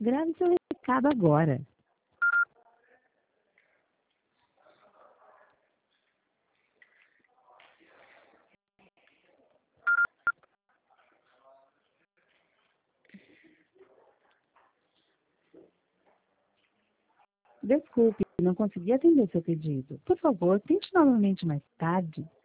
Grave seu recado agora. Desculpe, não consegui atender seu pedido. Por favor, tente novamente mais tarde.